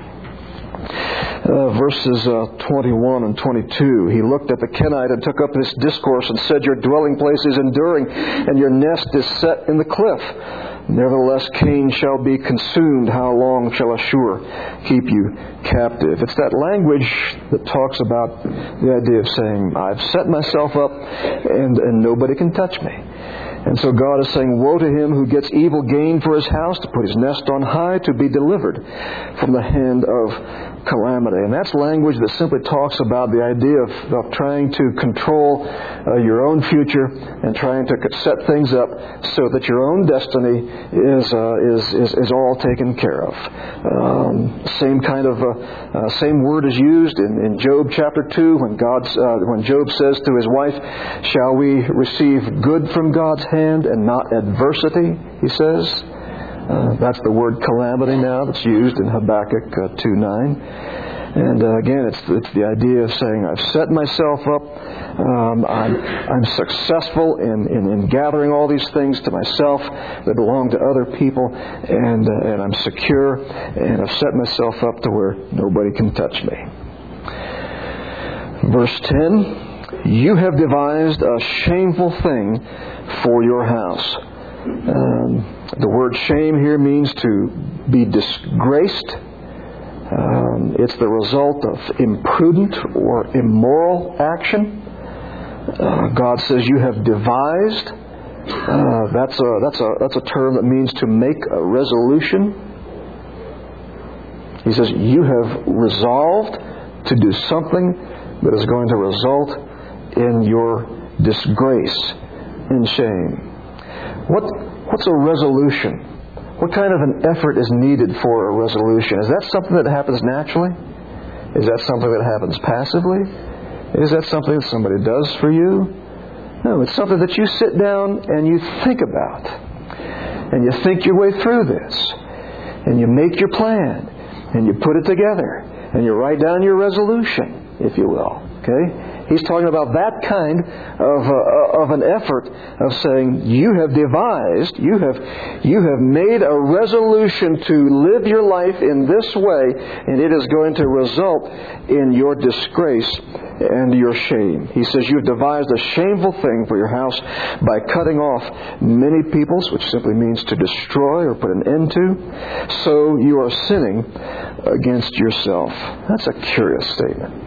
Uh, verses uh, twenty-one and twenty-two. "He looked at the Kenite and took up this discourse and said, 'Your dwelling place is enduring, and your nest is set in the cliff. Nevertheless, Cain shall be consumed. How long shall Ashur keep you captive?'" It's that language that talks about the idea of saying, "I've set myself up, and, and nobody can touch me." And so God is saying, "Woe to him who gets evil gain for his house, to put his nest on high, to be delivered from the hand of calamity." And that's language that simply talks about the idea of, of trying to control uh, your own future and trying to set things up so that your own destiny is uh, is, is is all taken care of. Um, same kind of uh, uh, same word is used in, in Job chapter two when God's uh, when Job says to his wife, "Shall we receive good from God's hand and not adversity?" He says. Uh, that's the word calamity now that's used in Habakkuk uh, two nine. And uh, again, it's it's the idea of saying, "I've set myself up. Um, I'm I'm successful in, in, in gathering all these things to myself that belong to other people, and uh, and I'm secure, and I've set myself up to where nobody can touch me." Verse ten, "You have devised a shameful thing for your house." Um, the word shame here means to be disgraced. Um, it's the result of imprudent or immoral action. Uh, God says you have devised. Uh, that's a that's a that's a term that means to make a resolution. He says you have resolved to do something that is going to result in your disgrace and shame. What what's a resolution? What kind of an effort is needed for a resolution? Is that something that happens naturally? Is that something that happens passively? Is that something that somebody does for you? No, it's something that you sit down and you think about. And you think your way through this. And you make your plan. And you put it together. And you write down your resolution, if you will. Okay? He's talking about that kind of uh, of an effort of saying you have devised, you have you have made a resolution to live your life in this way, and it is going to result in your disgrace and your shame. He says you've devised a shameful thing for your house by cutting off many peoples, which simply means to destroy or put an end to. So you are sinning against yourself. That's a curious statement.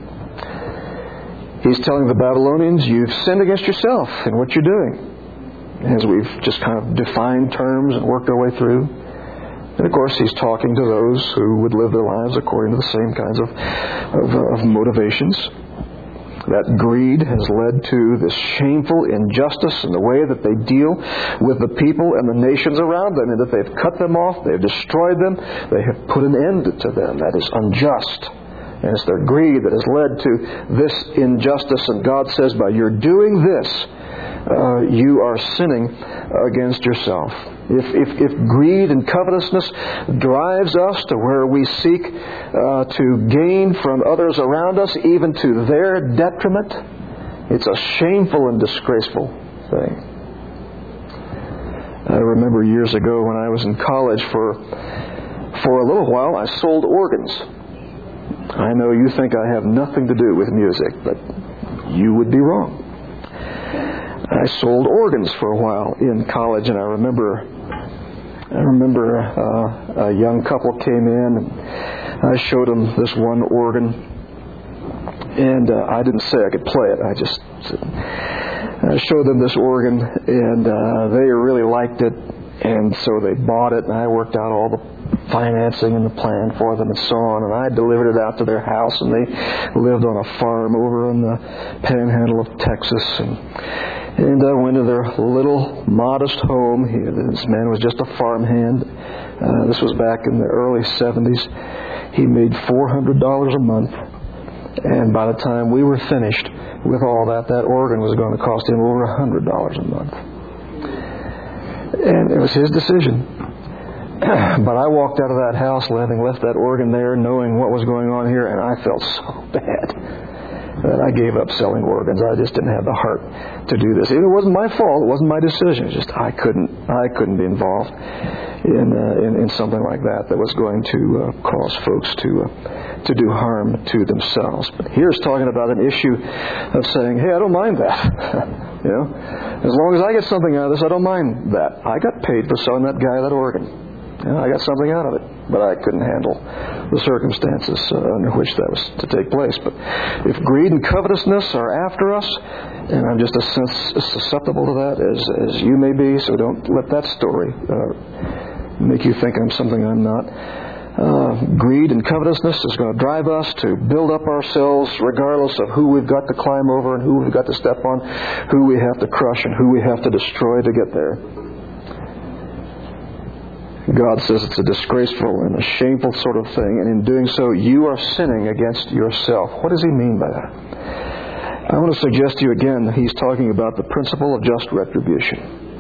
He's telling the Babylonians, you've sinned against yourself in what you're doing. as we've just kind of defined terms and worked our way through. And of course, he's talking to those who would live their lives according to the same kinds of, of, uh, of motivations. That greed has led to this shameful injustice in the way that they deal with the people and the nations around them, and that they've cut them off, they've destroyed them, they have put an end to them. That is unjust. And it's their greed that has led to this injustice. And God says, by your doing this, uh, you are sinning against yourself. If, if, if greed and covetousness drives us to where we seek uh, to gain from others around us, even to their detriment, it's a shameful and disgraceful thing. I remember years ago when I was in college, for for a little while I sold organs. I know you think I have nothing to do with music, but you would be wrong. I sold organs for a while in college, and I remember I remember uh, a young couple came in, and I showed them this one organ, and uh, I didn't say I could play it. I just I showed them this organ, and uh, they really liked it, and so they bought it, and I worked out all the financing and the plan for them and so on, and I delivered it out to their house, and they lived on a farm over in the panhandle of Texas, and And I went to their little modest home. He, this man was just a farmhand. Uh, this was back in the early seventies. He made four hundred dollars a month. And by the time we were finished with all that, that organ was going to cost him over one hundred dollars a month. And it was his decision. But I walked out of that house having left that organ there, knowing what was going on here, and I felt so bad that I gave up selling organs. I just didn't have the heart to do this. It wasn't my fault. It wasn't my decision. It's just I couldn't. I couldn't be involved in uh, in, in something like that that was going to uh, cause folks to uh, to do harm to themselves. But here's talking about an issue of saying, "Hey, I don't mind that. you know, as long as I get something out of this, I don't mind that. I got paid for selling that guy that organ. You know, I got something out of it, but I couldn't handle the circumstances uh, under which that was to take place." But if greed and covetousness are after us, and I'm just as susceptible to that as, as you may be, so don't let that story uh, make you think I'm something I'm not. Uh, greed and covetousness is going to drive us to build up ourselves regardless of who we've got to climb over and who we've got to step on, who we have to crush and who we have to destroy to get there. God says it's a disgraceful and a shameful sort of thing, and in doing so, you are sinning against yourself. What does he mean by that? I want to suggest to you again that he's talking about the principle of just retribution.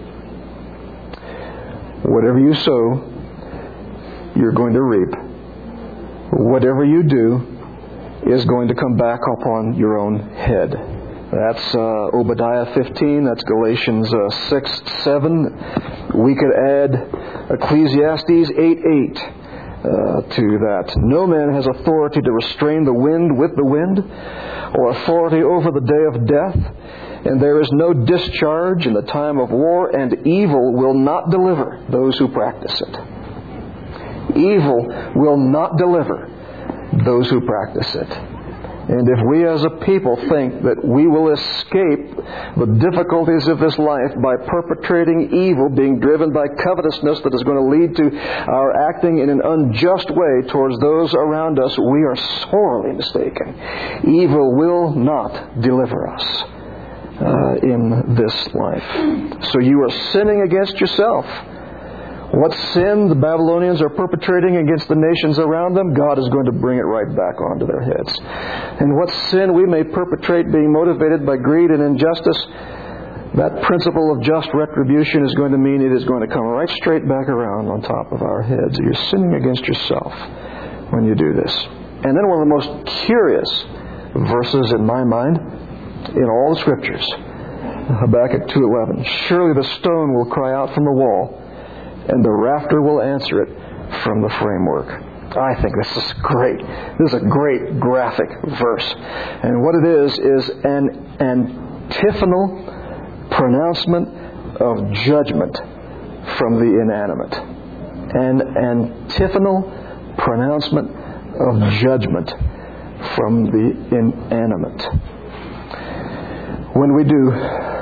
Whatever you sow, you're going to reap. Whatever you do is going to come back upon your own head. That's uh, Obadiah fifteen. That's Galatians uh, six seven. We could add Ecclesiastes eight eight uh, to that. No man has authority to restrain the wind with the wind, or authority over the day of death. And there is no discharge in the time of war, and evil will not deliver those who practice it. Evil will not deliver those who practice it. And if we as a people think that we will escape the difficulties of this life by perpetrating evil, being driven by covetousness that is going to lead to our acting in an unjust way towards those around us, we are sorely mistaken. Evil will not deliver us uh, in this life. So you are sinning against yourself. What sin the Babylonians are perpetrating against the nations around them, God is going to bring it right back onto their heads. And what sin we may perpetrate being motivated by greed and injustice, that principle of just retribution is going to mean it is going to come right straight back around on top of our heads. You're sinning against yourself when you do this. And then one of the most curious verses in my mind in all the Scriptures, Habakkuk two eleven. Surely the stone will cry out from the wall, and the rafter will answer it from the framework. I think this is great. This is a great graphic verse. And what it is, is an antiphonal pronouncement of judgment from the inanimate. An antiphonal pronouncement of judgment from the inanimate. When we do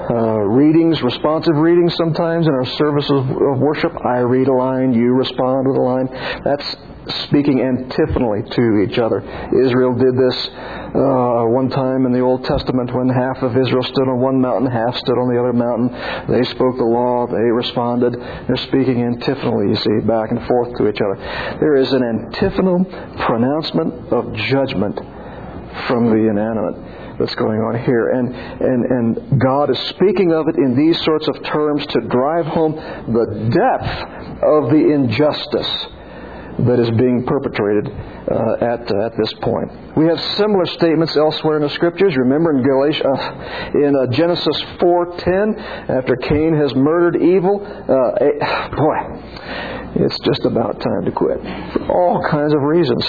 uh, readings, responsive readings sometimes in our services of worship. I read a line, you respond with a line. That's speaking antiphonally to each other. Israel did this uh, one time in the Old Testament when half of Israel stood on one mountain, half stood on the other mountain. They spoke the law, they responded. They're speaking antiphonally, you see, back and forth to each other. There is an antiphonal pronouncement of judgment from the inanimate that's going on here. And, and, and God is speaking of it in these sorts of terms to drive home the depth of the injustice that is being perpetrated uh, at uh, at this point. We have similar statements elsewhere in the Scriptures. Remember in Galatia, uh, in uh, Genesis four ten, after Cain has murdered Abel, uh, a, boy, it's just about time to quit for all kinds of reasons.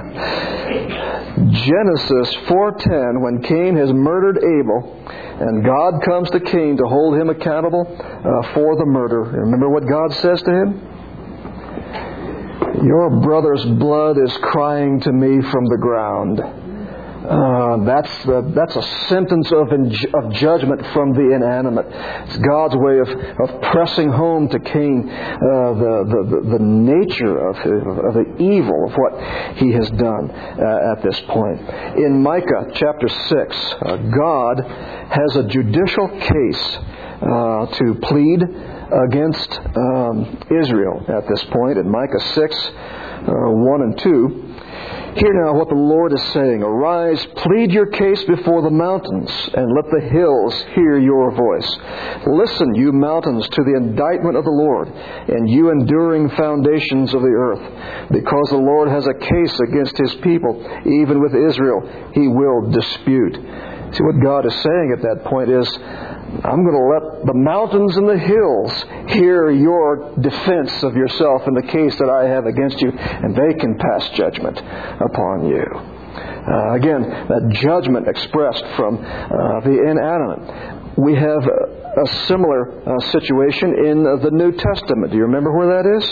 Genesis four ten, when Cain has murdered Abel, and God comes to Cain to hold him accountable uh, for the murder. Remember what God says to him? Your brother's blood is crying to me from the ground. Uh, that's the, that's a sentence of, of judgment from the inanimate. It's God's way of, of pressing home to Cain uh, the, the, the nature of, his, of the evil of what he has done uh, at this point. In Micah chapter six, uh, God has a judicial case uh, to plead against um, Israel at this point. In Micah six, uh, one and two, hear now what the Lord is saying. Arise, plead your case before the mountains, and let the hills hear your voice. Listen, you mountains, to the indictment of the Lord, and you enduring foundations of the earth. Because the Lord has a case against His people, even with Israel, He will dispute. See, what God is saying at that point is, I'm going to let the mountains and the hills hear your defense of yourself in the case that I have against you, and they can pass judgment upon you. Uh, again, that judgment expressed from uh, the inanimate. We have a, a similar uh, situation in uh, the New Testament. Do you remember where that is?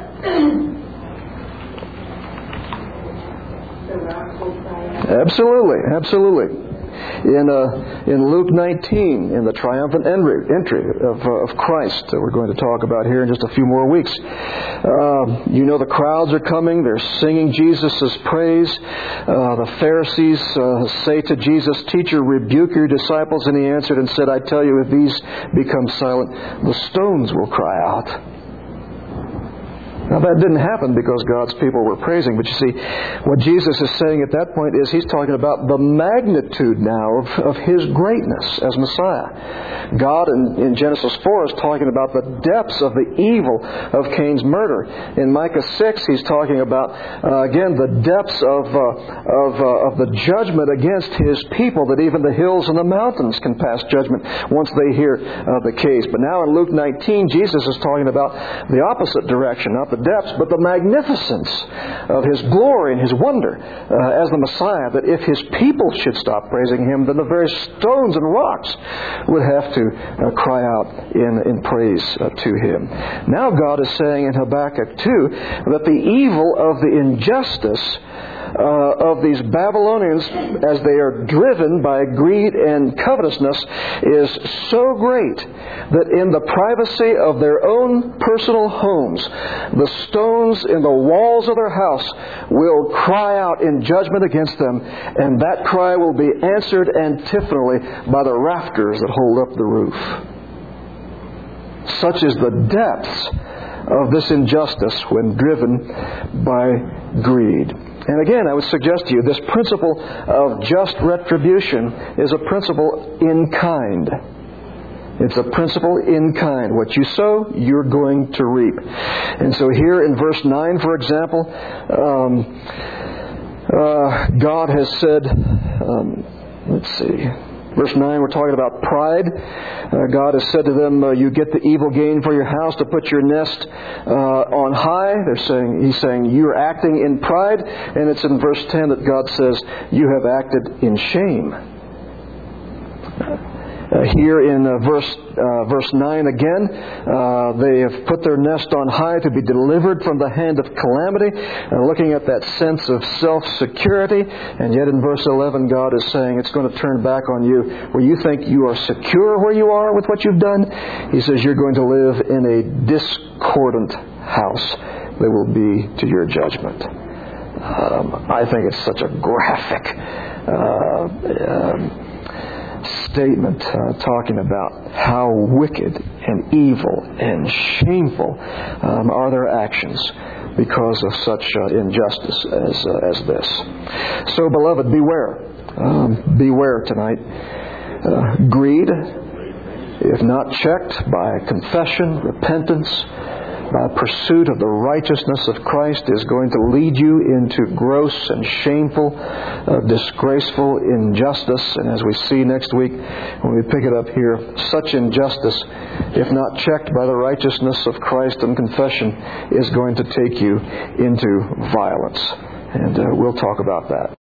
Absolutely, absolutely. In uh, in Luke nineteen, in the triumphant entry, entry of, uh, of Christ that we're going to talk about here in just a few more weeks. Uh, you know the crowds are coming. They're singing Jesus' praise. Uh, the Pharisees uh, say to Jesus, "Teacher, rebuke your disciples." And He answered and said, "I tell you, if these become silent, the stones will cry out." Now that didn't happen because God's people were praising. But you see, what Jesus is saying at that point is He's talking about the magnitude now of, of His greatness as Messiah. God in, in Genesis four is talking about the depths of the evil of Cain's murder. In Micah six, He's talking about, uh, again, the depths of, uh, of, uh, of the judgment against His people, that even the hills and the mountains can pass judgment once they hear uh, the case. But now in Luke nineteen, Jesus is talking about the opposite direction, not the depths, but the magnificence of His glory and His wonder uh, as the Messiah, that if His people should stop praising Him, then the very stones and rocks would have to uh, cry out in, in praise uh, to Him. Now God is saying in Habakkuk two that the evil of the injustice Uh, of these Babylonians, as they are driven by greed and covetousness, is so great that in the privacy of their own personal homes, the stones in the walls of their house will cry out in judgment against them, and that cry will be answered antiphonally by the rafters that hold up the roof. Such is the depths of this injustice when driven by greed. And again, I would suggest to you, this principle of just retribution is a principle in kind. It's a principle in kind. What you sow, you're going to reap. And so here in verse nine, for example, um, uh, God has said, um, let's see, verse nine, we're talking about pride. Uh, God has said to them, uh, you get the evil gain for your house to put your nest uh, on high. They're saying, He's saying, you're acting in pride. And it's in verse ten that God says, you have acted in shame. Uh, here in uh, verse uh, verse nine again, uh, they have put their nest on high to be delivered from the hand of calamity, and looking at that sense of self-security. And yet in verse eleven, God is saying it's going to turn back on you. Where you think you are secure where you are with what you've done, He says you're going to live in a discordant house that will be to your judgment. Um, I think it's such a graphic uh, um, statement uh, talking about how wicked and evil and shameful um, are their actions because of such uh, injustice as uh, as this. So, beloved, beware. Um, beware tonight. Uh, greed, if not checked by confession, repentance, by pursuit of the righteousness of Christ, is going to lead you into gross and shameful, uh, disgraceful injustice. And as we see next week, when we pick it up here, such injustice, if not checked by the righteousness of Christ and confession, is going to take you into violence. And uh, we'll talk about that.